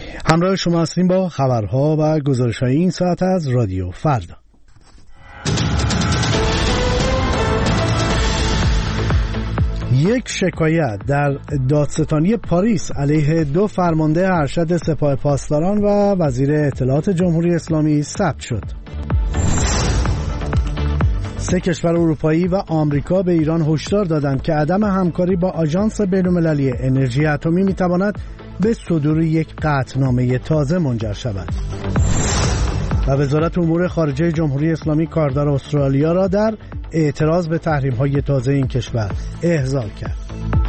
همراه شما هستیم با خبرها و گزارش‌های این ساعت از رادیو فردا. یک شکایت در دادستانی پاریس علیه 2 فرمانده ارشد سپاه پاسداران و وزیر اطلاعات جمهوری اسلامی ثبت شد. 3 کشور اروپایی و آمریکا به ایران هشدار دادند که عدم همکاری با آژانس بین‌المللی انرژی اتمی می‌تواند به صدور یک قطعنامه تازه منجر شود. و وزارت امور خارجه جمهوری اسلامی کاردار استرالیا را در اعتراض به تحریم‌های تازه این کشور احضار کرد.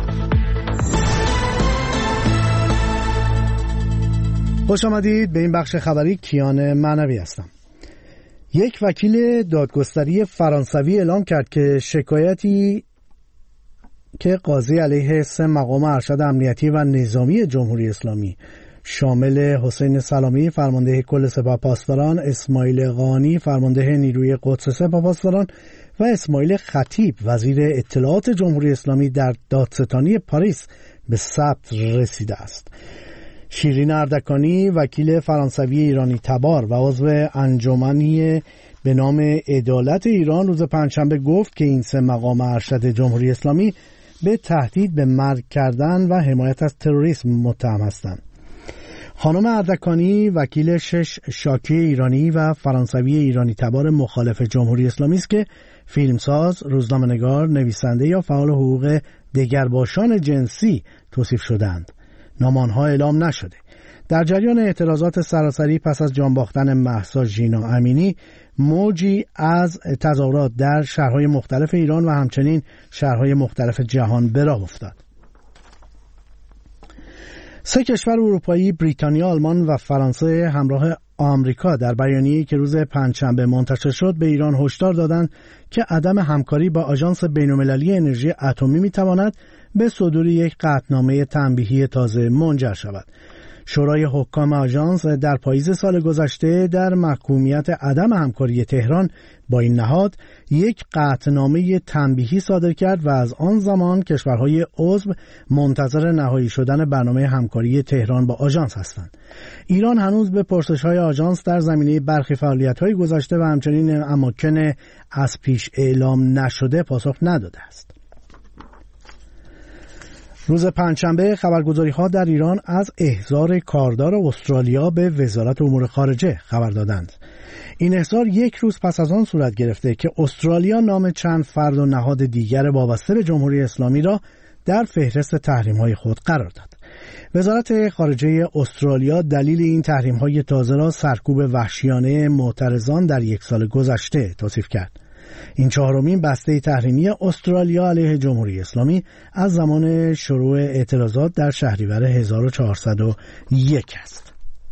خوش آمدید به این بخش خبری. کیان معنوی هستم. یک وکیل دادگستری فرانسوی اعلام کرد که شکایتی که قاضی علیه 3 مقام ارشد امنیتی و نظامی جمهوری اسلامی شامل حسین سلامی فرمانده کل سپاه پاسداران، اسماعیل قانی فرمانده نیروی قدس سپاه پاسداران و اسماعیل خطیب وزیر اطلاعات جمهوری اسلامی در دادستانی پاریس به ثبت رسیده است. شیرین اردکانی وکیل فرانسوی ایرانی تبار و عضو انجمنی به نام عدالت ایران روز پنجشنبه گفت که این 3 مقام ارشد جمهوری اسلامی به تهدید به مرگ کردن و حمایت از تروریسم متهم هستند. خانم اردکانی وکیل 6 شاکی ایرانی و فرانسوی ایرانی تبار مخالف جمهوری اسلامی است که فیلمساز، روزنامه‌نگار، نویسنده یا فعال حقوق دگرباشان جنسی توصیف شدند. نام آنها اعلام نشده. در جریان اعتراضات سراسری پس از جان باختن مهسا ژینا امینی، موجی از تظاهرات در شهرهای مختلف ایران و همچنین شهرهای مختلف جهان به راه افتاد. 3 کشور اروپایی، بریتانیا، آلمان و فرانسه همراه آمریکا در بیانیه‌ای که روز پنجشنبه منتشر شد به ایران هشدار دادند که عدم همکاری با آژانس بین‌المللی انرژی اتمی می‌تواند به صدور یک قطعنامه تنبیهی تازه منجر شود. شورای حکام آژانس در پاییز سال گذشته در محکومیت عدم همکاری تهران با این نهاد یک قطعنامه تنبیهی صادر کرد و از آن زمان کشورهای عضو منتظر نهایی شدن برنامه همکاری تهران با آژانس هستند. ایران هنوز به پرسش‌های آژانس در زمینه برخی فعالیت‌های گذشته و همچنین اماکن از پیش اعلام نشده پاسخ نداده است. روز پنجشنبه خبرگزاری‌ها در ایران از احضار کاردار استرالیا به وزارت امور خارجه خبر دادند. این احضار یک روز پس از آن صورت گرفته که استرالیا نام چند فرد و نهاد دیگر وابسته به جمهوری اسلامی را در فهرست تحریم‌های خود قرار داد. وزارت خارجه استرالیا دلیل این تحریم‌های تازه را سرکوب وحشیانه معترضان در 1 سال گذشته توصیف کرد. این 4مین بسته تحریمی استرالیا علیه جمهوری اسلامی از زمان شروع اعتراضات در شهریور 1401 است.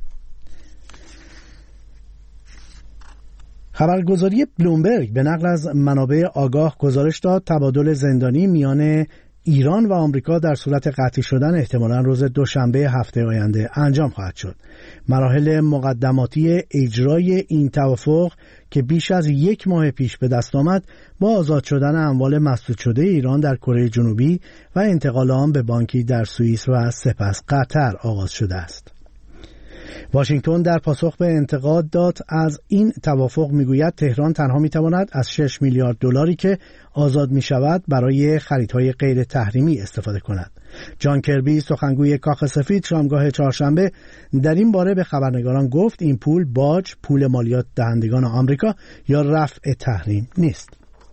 خبرگزاری بلومبرگ به نقل از منابع آگاه گزارش داد تبادل زندانی میان ایران و آمریکا در صورت قطعی شدن احتمالاً روز دوشنبه هفته آینده انجام خواهد شد. مراحل مقدماتی اجرای این توافق که بیش از 1 ماه پیش به دست آمد با آزاد شدن اموال مسدود شده ایران در کره جنوبی و انتقال آن به بانکی در سوئیس و سپس قطر آغاز شده است. واشنگتن در پاسخ به انتقادات از این توافق میگوید تهران تنها میتواند از 6 میلیارد دلاری که آزاد میشود برای خریدهای غیر تحریمی استفاده کند. جان کربی سخنگوی کاخ سفید شامگاه چهارشنبه در این باره به خبرنگاران گفت این پول باج، پول مالیات دهندگان آمریکا یا رفع تحریم نیست.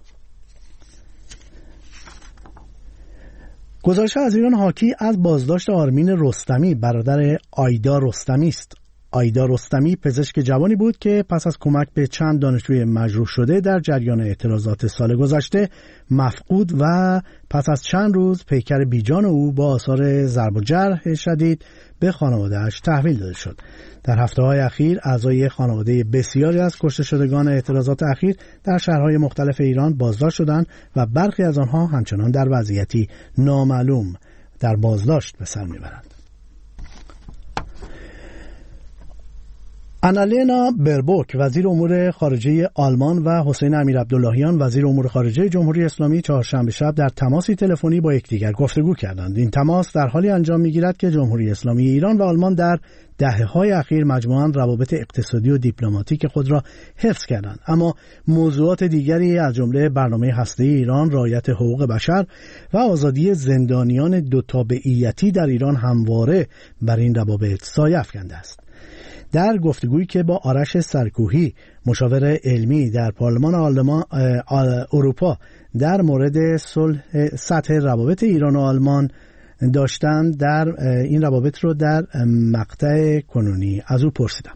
گزارش از ایران حاکی از بازداشت آرمین رستمی برادر آیدا رستمی است. آیدا رستمی پزشک جوانی بود که پس از کمک به چند دانشجوی مجروح شده در جریان اعتراضات سال گذشته مفقود و پس از چند روز پیکر بیجان او با آثار ضرب و جرح شدید به خانواده‌اش تحویل داده شد. در هفته‌های اخیر اعضای خانواده بسیاری از کشته شدگان اعتراضات اخیر در شهرهای مختلف ایران بازداشت شدند و برخی از آنها همچنان در وضعیتی نامعلوم در بازداشت به سر میبرند. آنالینا بربوک وزیر امور خارجه آلمان و حسین امیرعبداللهیان وزیر امور خارجه جمهوری اسلامی چهارشنبه شب در تماسی تلفنی با یکدیگر گفتگو کردند. این تماس در حالی انجام می‌گیرد که جمهوری اسلامی ایران و آلمان در دهه‌های اخیر مجموعاً روابط اقتصادی و دیپلماتیک خود را حفظ کردند، اما موضوعات دیگری از جمله برنامه هسته‌ای ایران، رعایت حقوق بشر و آزادی زندانیان دو تابعیتی در ایران همواره بر این روابط سایه افکنده است. در گفتگویی که با آرش سرکوهی مشاور علمی در پارلمان اروپا در مورد صلح سطح روابط ایران و آلمان داشتند، در این روابط رو در مقطع کنونی از او پرسیدم.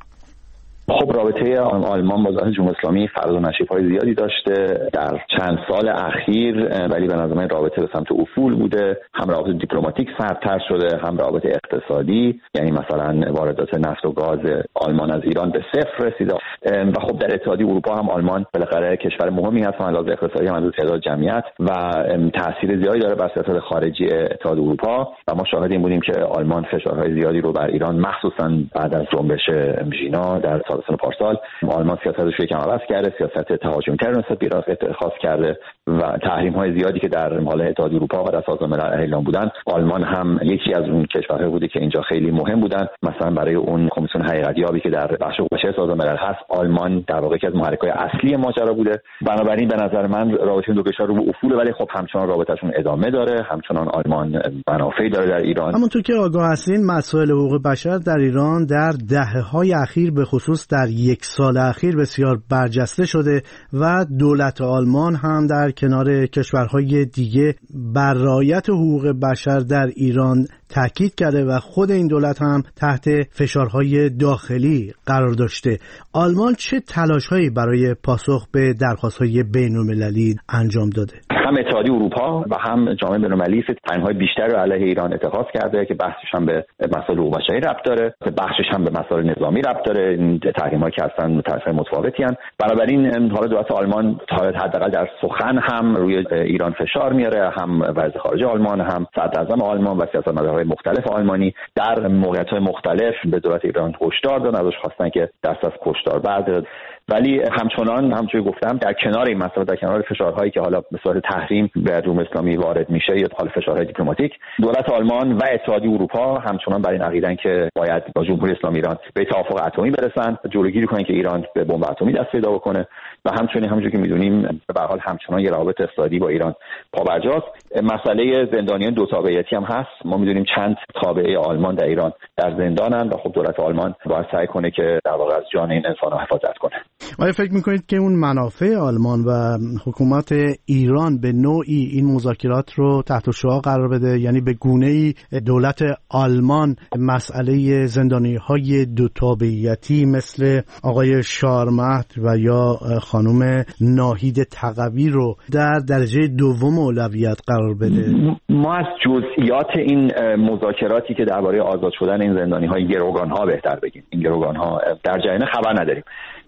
خب رابطه آلمان با جمهوری اسلامی فراز و نشیب‌های زیادی داشته در چند سال اخیر، ولی به نظر من رابطه به سمت افول بوده. هم روابط دیپلماتیک سردتر شده، هم روابط اقتصادی، یعنی مثلا واردات نفت و گاز آلمان از ایران به صفر رسیده و خب در اتحادیه اروپا هم آلمان بالاخره کشور مهمی هست از لحاظ اقتصادی، هم از تعداد جمعیت و تاثیر زیادی داره بر سیاست خارجی اتحادیه اروپا و ما شاهد این بودیم که آلمان فشارهای زیادی رو بر ایران مخصوصا بعد از جنبش ژینا در سال پارسال آلمان سیاستش رو یکم عوض کرده، سیاست تهاجمی‌تر نسبت به ایران اتخاذ کرده و تحریم‌های زیادی که در حال اتحادیه اروپا و در سازمان ملل اعلام بودن، آلمان هم یکی از اون کشورهای بوده که اینجا خیلی مهم بودن. مثلا برای اون کمیسیون حقیقت‌یابی که در بخش بشری سازمان ملل هست، آلمان در واقع یکی از محرک‌های اصلی ماجرا بوده. بنابراین به نظر من رابطه دو کشور رو به افول، ولی خب همچنان رابطه‌شون ادامه داره، همچنان آلمان منافعی داره در ایران. همونطور که آگاه هستین مسائل حقوق بشر در ایران در دهه‌های اخیر به خصوص در یک سال اخیر بسیار برجسته شده و دولت آلمان هم در کنار کشورهای دیگه بر رعایت حقوق بشر در ایران تاکید کرده و خود این دولت هم تحت فشارهای داخلی قرار داشته. آلمان چه تلاش‌هایی برای پاسخ به درخواست‌های بین‌المللی انجام داده؟ هم اتحادیه اروپا و هم جامعه بین‌المللی تحریم‌های بیشتر رو علیه ایران اتخاذ کرده که بحثش هم به مسائل حقوق بشری ربط داره، بحثش هم به مسائل نظامی ربط داره. این تحریم‌ها که اصلا تحریم متفاوتی ان. بنابراین حالا دولت آلمان حداقل در سخن هم روی ایران فشار میاره، هم وزیر خارجه آلمان، هم صدراعظم آلمان و سیاستمدارهای مختلف آلمانی در موقعیت‌های مختلف به دولت ایران هشدار دادن، ازش خواستن که دست از کشتار برداره. ولی همچنان گفتم در کنار این مسئله، در کنار فشارهایی که حالا به صورت تحریم به جمهوری اسلامی وارد میشه یا حالا فشارهای دیپلماتیک، دولت آلمان و اتحادیه اروپا همچنان بر این عقیدن که باید با جمهوری اسلامی ایران به توافق اتمی برسن، جلوگیری کنن که ایران به بمب اتمی دست پیدا بکنه و همونجوری که میدونیم به هر حال همچنان یه روابط اقتصادی با ایران پابرجاست. مسئله زندانیان دو تابعیتی هم هست. ما میدونیم چند تابعه آلمان در ایران در زندانن و خب دولت آلمان باید سعی کنه که در واقع از جان این انسان‌ها حفاظت کنه. آیا فکر میکنید که اون منافع آلمان و حکومت ایران به نوعی این مذاکرات رو تحت شعاع قرار بده؟ یعنی به گونه‌ای دولت آلمان مسئله زندانی‌های دو تابعیتی مثل آقای شارمهد و یا خانم ناهید تقوی رو در درجه دوم اولویت قرار بده؟ ما از جزئیات این مذاکراتی که درباره آزاد شدن این زندانی‌های گروگان‌ها بهتر بگیم، این گروگان‌ها در جریان خبر نداریم.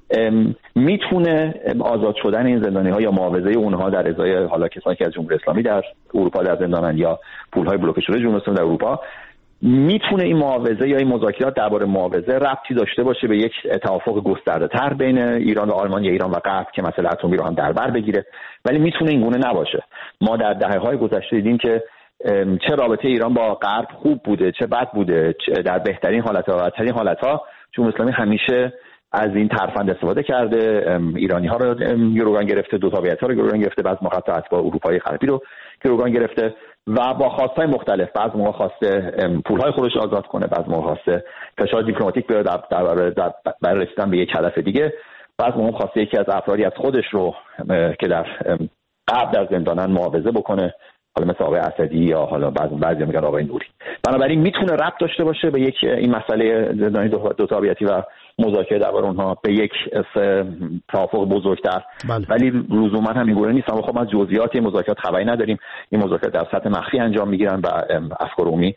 میتونه آزاد شدن این زندانی‌ها یا معاوضه اونها در ازای حالا کسانی که از جمهوری اسلامی در اروپا در زندانن یا پول‌های بلوکه شده جمهوری اسلامی در اروپا، میتونه این معاوضه یا این مذاکرات درباره معاوضه ربطی داشته باشه به یک توافق گسترده‌تر بین ایران و آلمان یا ایران و غرب که مسئله اتمی رو هم در بر بگیره، ولی میتونه این گونه نباشه. ما در دهه‌های گذشته دیدیم که چه رابطه ایران با غرب خوب بوده چه بد بوده، در بهترین حالت‌ها و بدترین حالت‌ها جمهوری اسلامی همیشه از این ترفند استفاده کرده. ایرانی‌ها رو گروگان گرفته، دو تابعیت‌ها رو گروگان گرفته، بعضی موقع اتباع اروپایی غربی رو گروگان گرفته و با خواست‌های مختلف. بعضی موقع خواسته پول‌های خودش آزاد کنه، بعضی موقع خواسته فشار دیپلماتیک بیاره برای رسیدن به یک هدف دیگه، بعضی موقع خواسته یکی از افرادی از خودش رو که در غرب در زندانن معاوضه بکنه، حالا مثل آقای اسدی یا حالا بعضی میگن آقای نوری. بنابراین میتونه ربط داشته باشه به یک این مسئله زندانی دو تابعیتی و مذاکره درباره اونها به یک توافق بزرگتر. ولی لزوما هم اینگونه نیست. ما خب از جزئیات این مذاکرات خبری نداریم. این مذاکرات در سطح مخفی انجام میگیرن و افکار عمومی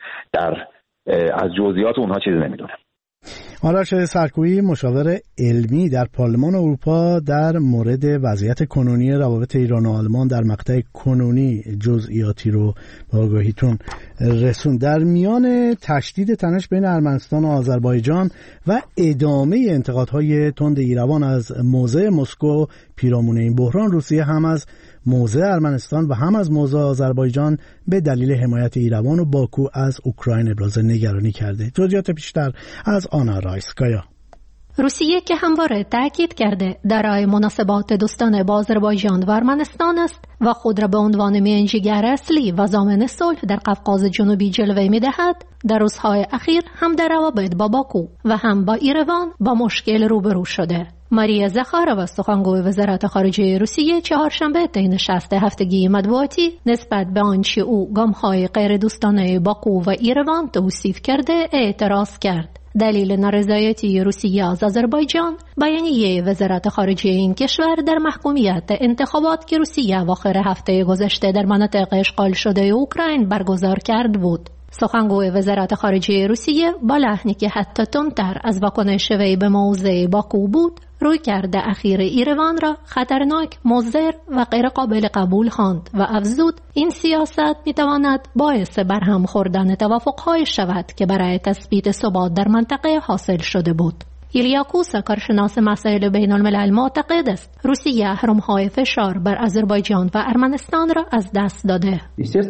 از جزئیات اونها چیزی نمیدونه. آرش سرکوهی مشاور علمی در پارلمان اروپا در مورد وضعیت کنونی روابط ایران و آلمان در مقطع کنونی جزئیاتی رو با آگاهیتون رسون. در میان تشدید تنش بین ارمنستان و آذربایجان و ادامه انتقادهای تند ایروان از موضع مسکو پیرامون این بحران، روسیه هم از موضع ارمنستان و هم از موضع آذربایجان به دلیل حمایت ایروان و باکو از اوکراین ابراز نگرانی کرده. جزئیات بیشتر از آنا رایسکایا. روسیه که همواره تاکید کرده در مناسبات دوستانه با آذربایجان و ارمنستان است و خود را به عنوان میانجیگر اصلی و ضامن صلح در قفقاز جنوبی جلوه می‌دهد، در روزهای اخیر هم در روابط با باکو و هم با ایروان با مشکل روبرو شده. ماریا زخارova، سخنگوی وزارت خارجه روسیه، چهارشنبه طی نشست هفتگی مطبوعاتی نسبت به آنچه او گام‌های غیر دوستانه باکو و ایروان توصیف کرده اعتراض کرد. دلیل نارضایتی روسیه از آذربایجان، بیانیه وزارت خارجه این کشور در محکومیت انتخابات که روسیه اواخر هفته گذشته در مناطق اشغال شده اوکراین برگزار کرد بود. سخنگوی وزارت خارجه روسیه با لحنی که حتی تندتر از واکنش وی به موضع باکو بود، رویکرد اخیر ایروان را خطرناک، مضر و غیر قابل قبول خواند و افزود این سیاست میتواند باعث برهم خوردن توافق‌های شود که برای تثبیت ثبات در منطقه حاصل شده بود. ایلیا کوسا، کارشناس مسائل بین الملل، معتقد است روسیه اهرم‌های فشار بر آذربایجان و ارمنستان را از دست داده.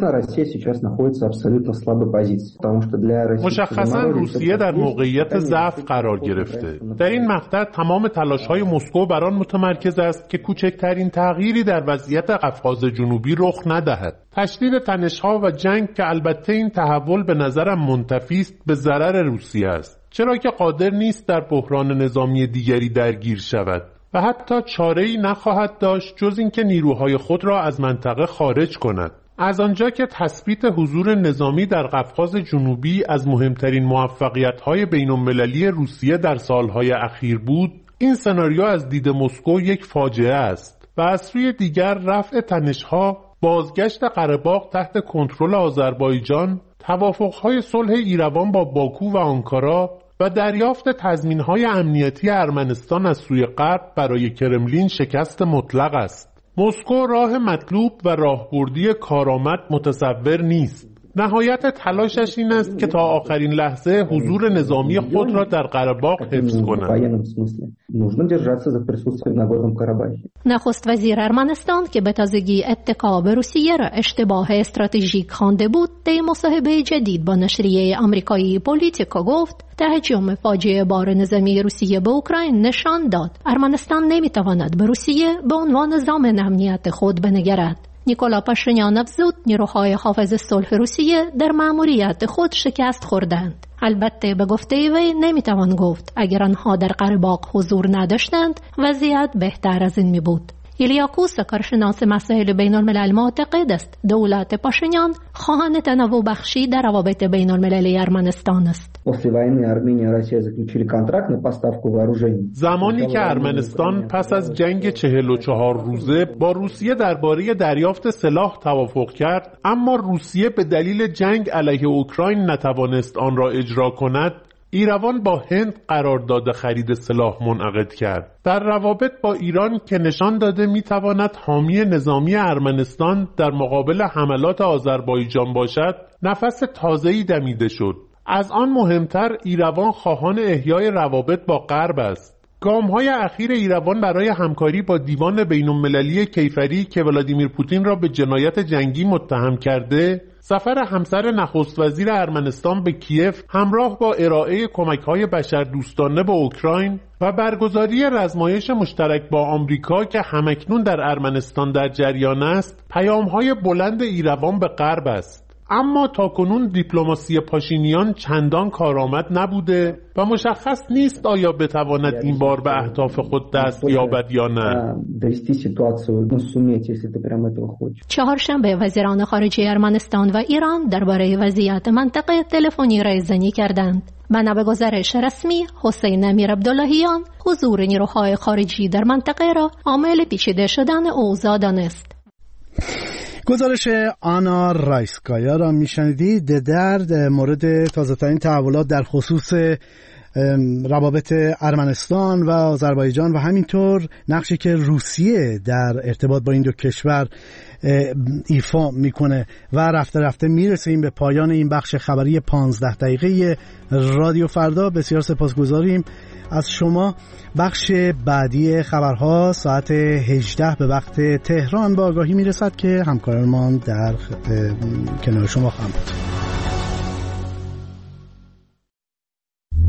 مشخصاً روسیه در موقعیت ضعف قرار گرفته. در این مقطع تمام تلاش‌های مسکو بر آن متمرکز است که کوچکترین تغییری در وضعیت قفقاز جنوبی رخ ندهد. تشدید تنش‌ها و جنگ که البته این تحول به نظرم منتفی است به ضرر روسیه است، چرا که قادر نیست در بحران نظامی دیگری درگیر شود و حتی چاره‌ای نخواهد داشت جز اینکه نیروهای خود را از منطقه خارج کند. از آنجا که تثبیت حضور نظامی در قفقاز جنوبی از مهمترین موفقیت‌های بین‌المللی روسیه در سالهای اخیر بود، این سناریو از دید مسکو یک فاجعه است و از سوی دیگر رفع تنش‌ها، بازگشت قره‌باغ تحت کنترل آذربایجان، توافق‌های صلح ایروان با باکو و آنکارا و دریافت تضمین‌های امنیتی ارمنستان از سوی غرب برای کرملین شکست مطلق است. مسکو راه مطلوب و راهبردی کارآمد متصور نیست. نهایت تلاشش این است که تا آخرین لحظه حضور نظامی خود را در قره‌باغ حفظ کند. نخست وزیر ارمنستان که به تازگی اتکا به روسیه را اشتباه استراتژیک خوانده بود، در مصاحبه جدید با نشریه آمریکایی پولیتیکو گفت تهاجم فاجعه بار نظامی روسیه به اوکراین نشان داد ارمنستان نمیتواند به روسیه به عنوان ضامن امنیت خود بنگرد. نیکولا پاشینیان افزود نیروهای حافظ صلح روسیه در مأموریت خود شکست خوردند. البته به گفته وی نمیتوان گفت اگر آنها در قره‌باغ حضور نداشتند وضعیت بهتر از این می بود. ایلیا کوسا، کارشناس مسائل بین الملل، معتقد است دولت پاشینیان خواهان تنوع بخشی در روابط بین المللی ارمنستان است. زمانی که ارمنستان پس از جنگ 44 روزه با روسیه درباره دریافت سلاح توافق کرد، اما روسیه به دلیل جنگ علیه اوکراین نتوانست آن را اجرا کند، ایروان با هند قرارداد خرید سلاح منعقد کرد. در روابط با ایران که نشان داده میتواند حامی نظامی ارمنستان در مقابل حملات آذربایجان باشد، نفس تازه‌ای دمیده شد. از آن مهمتر ایروان خواهان احیای روابط با غرب است. گام‌های اخیر ایروان برای همکاری با دیوان بین‌المللی کیفری که ولادیمیر پوتین را به جنایت جنگی متهم کرده، سفر همسر نخست وزیر ارمنستان به کیف همراه با ارائه کمک‌های بشردوستانه به اوکراین و برگزاری رزمایش مشترک با آمریکا که همکنون در ارمنستان در جریان است، پیام‌های بلند ایروان به غرب است. اما تاکنون دیپلماسی پاشینیان چندان کارآمد نبوده و مشخص نیست آیا بتواند این بار به اهداف خود دست یابد یا نه. چهارشنبه وزیران خارجه ارمنستان و ایران درباره وضعیت منطقه تلفنی رایزنی کردند. بنا به گزارش رسمی، حسین امیر عبداللهیان حضور نیروهای خارجی در منطقه را عامل پیچیده شدن اوضاع دانست. گزارش آنا رایسکایا را میشنیدید در مورد تازه‌ترین تحولات در خصوص روابط ارمنستان و آذربایجان و همینطور نقشی که روسیه در ارتباط با این دو کشور ایفا میکنه و رفته رفته میرسیم به پایان این بخش خبری 15 دقیقه رادیو فردا. بسیار سپاسگزاریم از شما. بخش بعدی خبرها ساعت 18 به وقت تهران با آگاهی میرسد که همکارمان در کنار شما خواهند بود.